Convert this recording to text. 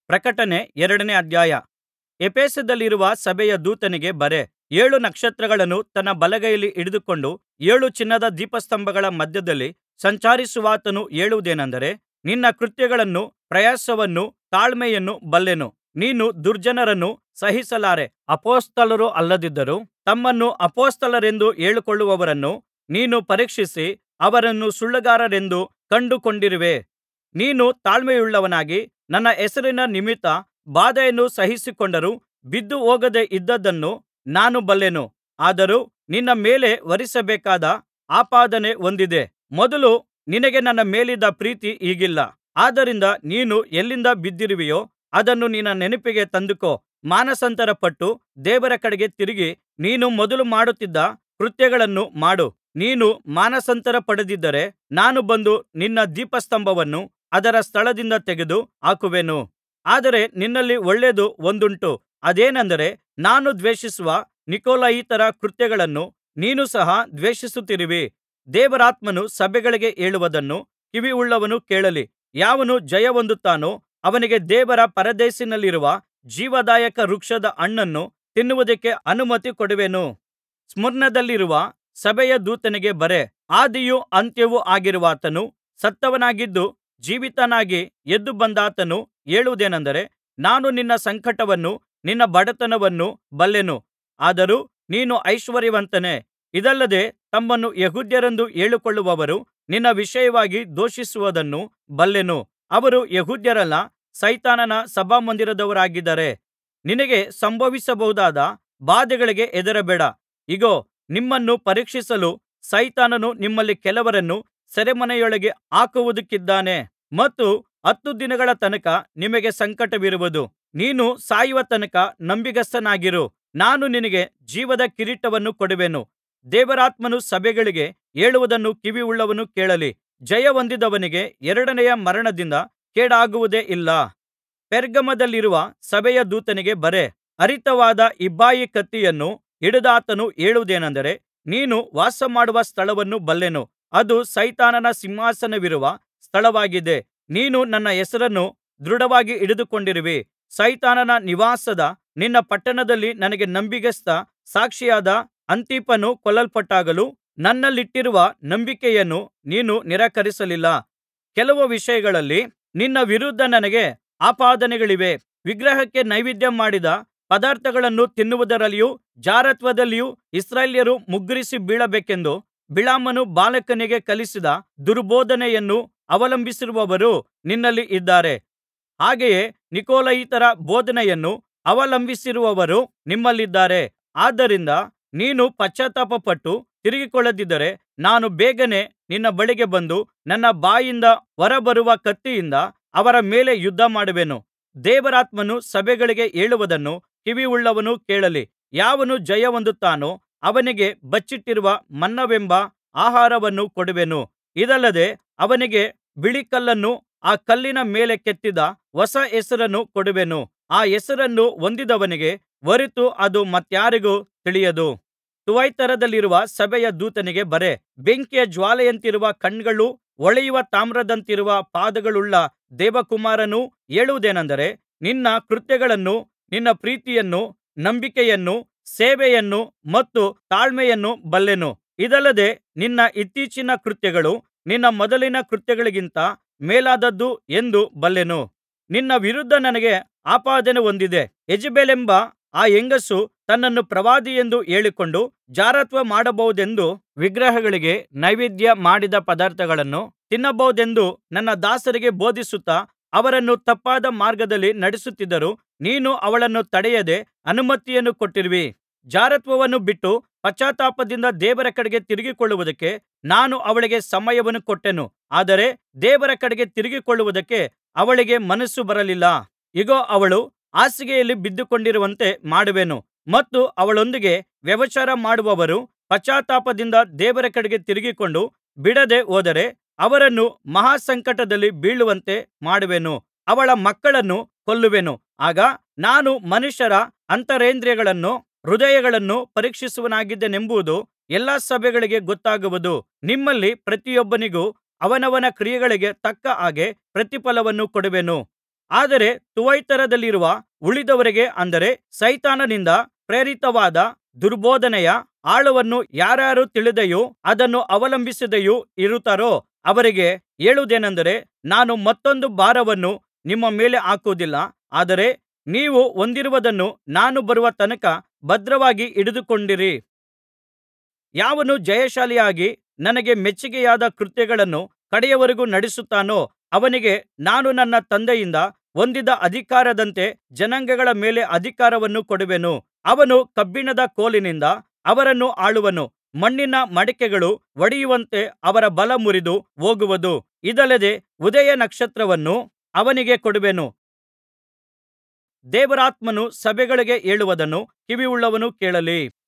ಪ್ರಕಟಣೆ 2ನೇ ಅಧ್ಯಾಯ. ಎಫೆಸದಲ್ಲಿರುವ ಸಭೆಯ ದೂತನಿಗೆ ಬರೆ. 7 ನಕ್ಷತ್ರಗಳನ್ನು ತನ್ನ ಬಲಗೈಯಲ್ಲಿ ಹಿಡಿದುಕೊಂಡು 7 ಚಿನ್ನದ ದೀಪಸ್ತಂಭಗಳ ಮಧ್ಯದಲ್ಲಿ ಸಂಚರಿಸುವಾತನು ಹೇಳುವುದೇನಂದರೆ, ನಿನ್ನ ಕೃತ್ಯಗಳನ್ನೂ ಪ್ರಯಾಸವನ್ನೂ ತಾಳ್ಮೆಯನ್ನೂ ಬಲ್ಲೆನು. ನೀನು ದುರ್ಜನರನ್ನು ಸಹಿಸಲಾರೆ. ಅಪೊಸ್ತಲರು ಅಲ್ಲದಿದ್ದರೂ ತಮ್ಮನ್ನು ಅಪೊಸ್ತಲರೆಂದು ಹೇಳಿಕೊಳ್ಳುವವರನ್ನು ನೀನು ಪರೀಕ್ಷಿಸಿ ಅವರನ್ನು ಸುಳ್ಳುಗಾರರೆಂದು ಕಂಡುಕೊಂಡಿರುವೆ. ನೀನು ತಾಳ್ಮೆಯುಳ್ಳವನಾಗಿ ನನ್ನ ಹೆಸರಿನ ನಿಮಿತ್ತ ಬಾಧೆಯನ್ನು ಸಹಿಸಿಕೊಂಡರೂ ಬಿದ್ದುಹೋಗದೆ ಇದ್ದದ್ದನ್ನು ನಾನು ಬಲ್ಲೆನು. ಆದರೂ ನಿನ್ನ ಮೇಲೆ ಹೊರಿಸಬೇಕಾದ ಆಪಾದನೆ ಒಂದಿದೆ. ಮೊದಲು ನಿನಗೆ ನನ್ನ ಮೇಲಿದ್ದ ಪ್ರೀತಿ ಈಗಿಲ್ಲ. ಆದ್ದರಿಂದ ನೀನು ಎಲ್ಲಿಂದ ಬಿದ್ದಿರುವೆಯೋ ಅದನ್ನು ನಿನ್ನ ನೆನಪಿಗೆ ತಂದುಕೋ. ಮಾನಸಾಂತರಪಟ್ಟು ದೇವರ ಕಡೆಗೆ ತಿರುಗಿ ನೀನು ಮೊದಲು ಮಾಡುತ್ತಿದ್ದ ಕೃತ್ಯಗಳನ್ನು ಮಾಡು. ನೀನು ಮಾನಸಾಂತರಪಡದಿದ್ದರೆ ನಾನು ಬಂದು ನಿನ್ನ ದೀಪಸ್ತಂಭವನ್ನು ಅದರ ಸ್ಥಳದಿಂದ ತೆಗೆದು ಹಾಕುವೆನು. ಆದರೆ ನಿನ್ನಲ್ಲಿ ಒಳ್ಳೆಯದು ಒಂದುಂಟು, ಅದೇನೆಂದರೆ ನಾನು ದ್ವೇಷಿಸುವ ನಿಕೊಲಾಯಿತರ ಕೃತ್ಯಗಳನ್ನು ನೀನು ಸಹ ದ್ವೇಷಿಸುತ್ತಿರುವಿ. ದೇವರಾತ್ಮನು ಸಭೆಗಳಿಗೆ ಹೇಳುವುದನ್ನು ಕಿವಿಯುಳ್ಳವನು ಕೇಳಲಿ. ಯಾವನು ಜಯಹೊಂದುತ್ತಾನೋ ಅವನಿಗೆ ದೇವರ ಪರದೀಸಿನಲ್ಲಿರುವ ಜೀವದಾಯಕ ವೃಕ್ಷದ ಹಣ್ಣನ್ನು ತಿನ್ನುವುದಕ್ಕೆ ಅನುಮತಿ ಕೊಡುವೆನು. ಸ್ಮುರ್ನದಲ್ಲಿರುವ ಸಭೆಯ ದೂತನಿಗೆ ಬರೆ. ಆದಿಯೂ ಅಂತ್ಯವೂ ಆಗಿರುವಾತನು, ಸತ್ತವನಾಗಿದ್ದು ಜೀವಿತನಾಗಿ ಎದ್ದು ಬಂದಾತನು ಹೇಳುವುದೇನಂದರೆ, ನಾನು ನಿನ್ನ ಸಂಕಟವನ್ನೂ ನಿನ್ನ ಬಡತನವನ್ನೂ ಬಲ್ಲೆನು. ಆದರೂ ನೀನು ಐಶ್ವರ್ಯವಂತನೇ. ಇದಲ್ಲದೆ ತಮ್ಮನ್ನು ಯೆಹೂದ್ಯರೆಂದು ಹೇಳಿಕೊಳ್ಳುವವರು ನಿನ್ನ ವಿಷಯವಾಗಿ ದೂಷಿಸುವುದನ್ನು ಬಲ್ಲೆನು. ಅವರು ಯೆಹೂದ್ಯರಲ್ಲ, ಸೈತಾನನ ಸಭಾಮಂದಿರದವರಾಗಿದ್ದಾರೆ. ನಿನಗೆ ಸಂಭವಿಸಬಹುದಾದ ಬಾಧೆಗಳಿಗೆ ಹೆದರಬೇಡ. ಇಗೋ, ನಿಮ್ಮನ್ನು ಪರೀಕ್ಷಿಸಲು ಸೈತಾನನು ನಿಮ್ಮಲ್ಲಿ ಕೆಲವರನ್ನು ಸೆರೆಮನೆಯೊಳಗೆ ಹಾಕುವುದಕ್ಕಿದ್ದಾನೆ ಮತ್ತು 10 ದಿನಗಳ ತನಕ ನಿಮಗೆ ಸಂಕಟವಿರುವುದು. ನೀನು ಸಾಯುವ ತನಕ ನಂಬಿಗಸ್ತನಾಗಿರು. ನಾನು ನಿನಗೆ ಜೀವದ ಕಿರೀಟವನ್ನು ಕೊಡುವೆನು. ದೇವರಾತ್ಮನು ಸಭೆಗಳಿಗೆ ಹೇಳುವುದನ್ನು ಕಿವಿಯುಳ್ಳವನು ಕೇಳಲಿ. ಜಯಹೊಂದಿದವನಿಗೆ ಎರಡನೆಯ ಮರಣದಿಂದ ಕೇಡಾಗುವುದೇ ಇಲ್ಲ. ಪೆರ್ಗಮದಲ್ಲಿರುವ ಸಭೆಯ ದೂತನಿಗೆ ಬರೆ. ಹರಿತವಾದ ಇಬ್ಬಾಯಿ ಕತ್ತಿಯನ್ನು ಹಿಡಿದಾತನು ಹೇಳುವುದೇನಂದರೆ, ನೀನು ವಾಸಮಾಡುವ ಸ್ಥಳವನ್ನು ಬಲ್ಲೆನು. ಅದು ಸೈತಾನನ ಸಿಂಹಾಸನವಿರುವ ಸ್ಥಳವಾಗಿದೆ. ನೀನು ನನ್ನ ಹೆಸರನ್ನು ದೃಢವಾಗಿ ಹಿಡಿದುಕೊಂಡಿರುವಿ. ಸೈತಾನನ ನಿವಾಸದ ನಿನ್ನ ಪಟ್ಟಣದಲ್ಲಿ ನನಗೆ ನಂಬಿಗಸ್ತ ಸಾಕ್ಷಿಯಾದ ಅಂತಿಪನು ಕೊಲ್ಲಲ್ಪಟ್ಟಾಗಲೂ ನನ್ನಲ್ಲಿಟ್ಟಿರುವ ನಂಬಿಕೆಯನ್ನು ನೀನು ನಿರಾಕರಿಸಲಿಲ್ಲ. ಕೆಲವು ವಿಷಯಗಳಲ್ಲಿ ನಿನ್ನ ವಿರುದ್ಧ ನನಗೆ ಆಪಾದನೆಗಳಿವೆ. ವಿಗ್ರಹಕ್ಕೆ ನೈವೇದ್ಯಮಾಡಿದ ಪದಾರ್ಥಗಳನ್ನು ತಿನ್ನುವುದರಲ್ಲಿಯೂ ಜಾರತ್ವದಲ್ಲಿಯೂ ಇಸ್ರಾಯೇಲ್ಯರು ಮುಗ್ಗರಿಸಿ ಬೀಳಬೇಕೆಂದು ಬಿಳಾಮನು ಬಾಲಾಕನಿಗೆ ಕಲಿಸಿದ ದುರ್ಬೋಧನೆಯನ್ನು ಅವಲಂಬಿಸಿರುವವರು ನಿನ್ನಲ್ಲಿ ಇದ್ದಾರೆ. ಹಾಗೆಯೇ ನಿಕೊಲಾಯಿತರ ಬೋಧನೆಯನ್ನು ಅವಲಂಬಿಸಿರುವವರು ನಿಮ್ಮಲ್ಲಿದ್ದಾರೆ. ಆದ್ದರಿಂದ ನೀನು ಪಶ್ಚಾತ್ತಾಪಪಟ್ಟು ತಿರುಗಿಕೊಳ್ಳದಿದ್ದರೆ ನಾನು ಬೇಗನೆ ನಿನ್ನ ಬಳಿಗೆ ಬಂದು ನನ್ನ ಬಾಯಿಂದ ಹೊರಬರುವ ಕತ್ತಿಯಿಂದ ಅವರ ಮೇಲೆ ಯುದ್ಧಮಾಡುವೆನು. ದೇವರಾತ್ಮನು ಸಭೆಗಳಿಗೆ ಹೇಳುವುದನ್ನು ಕಿವಿಯುಳ್ಳವನು ಕೇಳಲಿ. ಯಾವನು ಜಯಹೊಂದುತ್ತಾನೋ ಅವನಿಗೆ ಬಚ್ಚಿಟ್ಟಿರುವ ಮನ್ನವೆಂಬ ಆಹಾರವನ್ನು ಕೊಡುವೆನು. ಇದಲ್ಲದೆ ಅವನಿಗೆ ಬಿಳಿ ಕಲ್ಲನ್ನೂ ಆ ಕಲ್ಲಿನ ಮೇಲೆ ಕೆತ್ತಿದ ಹೊಸ ಹೆಸರನ್ನೂ ಕೊಡುವೆನು. ಆ ಹೆಸರನ್ನು ಹೊಂದಿದವನಿಗೆ ಹೊರತು ಅದು ಮತ್ತಾರಿಗೂ ತಿಳಿಯದು. ಥುವತೈರದಲ್ಲಿರುವ ಸಭೆಯ ದೂತನಿಗೆ ಬರೆ. ಬೆಂಕಿಯ ಜ್ವಾಲೆಯಂತಿರುವ ಕಣ್ಣುಗಳೂ ಹೊಳೆಯುವ ತಾಮ್ರದಂತಿರುವ ಪಾದಗಳುಳ್ಳ ದೇವಕುಮಾರನು ಹೇಳುವುದೇನಂದರೆ, ನಿನ್ನ ಕೃತ್ಯಗಳನ್ನೂ ನಿನ್ನ ಪ್ರೀತಿಯನ್ನೂ ನಂಬಿಕೆಯನ್ನೂ ಸೇವೆಯನ್ನೂ ಮತ್ತು ತಾಳ್ಮೆಯನ್ನೂ ಬಲ್ಲೆನು. ಇದಲ್ಲದೆ ನಿನ್ನ ಇತ್ತೀಚಿನ ಕೃತ್ಯಗಳು ನಿನ್ನ ಮೊದಲಿನ ಕೃತ್ಯಗಳಿಗಿಂತ ಮೇಲಾದದ್ದು ಎಂದು ಬಲ್ಲೆನು. ನಿನ್ನ ವಿರುದ್ಧ ನನಗೆ ಆಪಾದನೆ ಒಂದಿದೆ. ಯೇಜೆಬೆಲೆಂಬ ಆ ಹೆಂಗಸು ತನ್ನನ್ನು ಪ್ರವಾದಿಯೆಂದು ಹೇಳಿಕೊಂಡು ಜಾರತ್ವ ಮಾಡಬಹುದೆಂದು ವಿಗ್ರಹಗಳಿಗೆ ನೈವೇದ್ಯ ಮಾಡಿದ ಪದಾರ್ಥಗಳನ್ನು ತಿನ್ನಬಹುದೆಂದು ನನ್ನ ದಾಸರಿಗೆ ಬೋಧಿಸುತ್ತಾ ಅವರನ್ನು ತಪ್ಪಾದ ಮಾರ್ಗದಲ್ಲಿ ನಡೆಸುತ್ತಿದ್ದರೂ ನೀನು ಅವಳನ್ನು ತಡೆಯದೆ ಅನುಮತಿಯನ್ನು ಕೊಟ್ಟಿರುವಿ. ಜಾರತ್ವವನ್ನು ಬಿಟ್ಟು ಪಶ್ಚಾತ್ತಾಪದಿಂದ ದೇವರ ಕಡೆಗೆ ತಿರುಗಿಕೊಳ್ಳುವುದಕ್ಕೆ ನಾನು ಅವಳಿಗೆ ಸಮಯವನ್ನು ಕೊಟ್ಟೆನು. ಆದರೆ ದೇವರ ಕಡೆಗೆ ತಿರುಗಿಕೊಳ್ಳುವುದಕ್ಕೆ ಅವಳಿಗೆ ಮನಸ್ಸು ಬರಲಿಲ್ಲ. ಇಗೋ, ಅವಳು ಹಾಸಿಗೆಯಲ್ಲಿ ಬಿದ್ದುಕೊಂಡಿರುವಂತೆ ಮಾಡುವೆನು ಮತ್ತು ಅವಳೊಂದಿಗೆ ವ್ಯಭಿಚಾರ ಮಾಡುವವರು ಪಶ್ಚಾತ್ತಾಪದಿಂದ ದೇವರ ಕಡೆಗೆ ತಿರುಗಿಕೊಂಡು ಬಿಡದೆ ಹೋದರೆ ಅವರನ್ನು ಮಹಾಸಂಕಟದಲ್ಲಿ ಬೀಳುವಂತೆ ಮಾಡುವೆನು. ಅವಳ ಮಕ್ಕಳನ್ನು ಕೊಲ್ಲುವೆನು. ಆಗ ನಾನು ಮನುಷ್ಯರ ಅಂತರೇಂದ್ರಿಯಗಳನ್ನೂ ಹೃದಯಗಳನ್ನೂ ಪರೀಕ್ಷಿಸುವವನಾಗಿದ್ದೇನೆಂಬುದು ಎಲ್ಲಾ ಸಭೆಗಳಿಗೆ ಗೊತ್ತಾಗುವುದು. ನಿಮ್ಮಲ್ಲಿ ಪ್ರತಿಯೊಬ್ಬನಿಗೂ ಅವನವನ ಕ್ರಿಯೆಗಳಿಗೆ ತಕ್ಕ ಹಾಗೆ ಪ್ರತಿಫಲವನ್ನು ಕೊಡುವೆನು. ಆದರೆ ತುವತೈರದಲ್ಲಿರುವ ಉಳಿದವರಿಗೆ ಅಂದರೆ ಸೈತಾನನಿಂದ ಪ್ರೇರಿತವಾದ ದುರ್ಬೋಧನೆಯ ಆಳವನ್ನು ಯಾರಾರು ತಿಳಿದೆಯೂ ಅದನ್ನು ಅವಲಂಬಿಸದೆಯೂ ಇರುತ್ತಾರೋ ಅವರಿಗೆ ಹೇಳುವುದೇನಂದರೆ, ನಾನು ಮತ್ತೊಂದು ಭಾರವನ್ನು ನಿಮ್ಮ ಮೇಲೆ ಹಾಕುವುದಿಲ್ಲ, ಆದರೆ ನೀವು ಹೊಂದಿರುವುದನ್ನು ನಾನು ಬರುವ ತನಕ ಭದ್ರವಾಗಿ ಹಿಡಿದುಕೊಂಡಿರಿ. ಯಾವನು ಜಯಶಾಲಿಯಾಗಿ ನನಗೆ ಮೆಚ್ಚಿಕೆಯಾದ ಕೃತ್ಯಗಳನ್ನು ಕಡೆಯವರೆಗೂ ನಡೆಸುತ್ತಾನೋ ಅವನಿಗೆ ನಾನು ನನ್ನ ತಂದೆಯಿಂದ ಹೊಂದಿದ ಅಧಿಕಾರದಂತೆ ಜನಾಂಗಗಳ ಮೇಲೆ ಅಧಿಕಾರವನ್ನು ಕೊಡುವೆನು. ಅವನು ಕಬ್ಬಿಣದ ಕೋಲಿನಿಂದ ಅವರನ್ನು ಆಳುವನು. ಮಣ್ಣಿನ ಮಡಿಕೆಗಳು ಒಡೆಯುವಂತೆ ಅವರ ಬಲ ಮುರಿದು ಹೋಗುವುದು. ಇದಲ್ಲದೆ ಉದಯ ನಕ್ಷತ್ರವನ್ನು ಅವನಿಗೆ ಕೊಡುವೆನು. ದೇವರಾತ್ಮನು ಸಭೆಗಳಿಗೆ ಹೇಳುವುದನ್ನು ಕಿವಿಯುಳ್ಳವನು ಕೇಳಲಿ.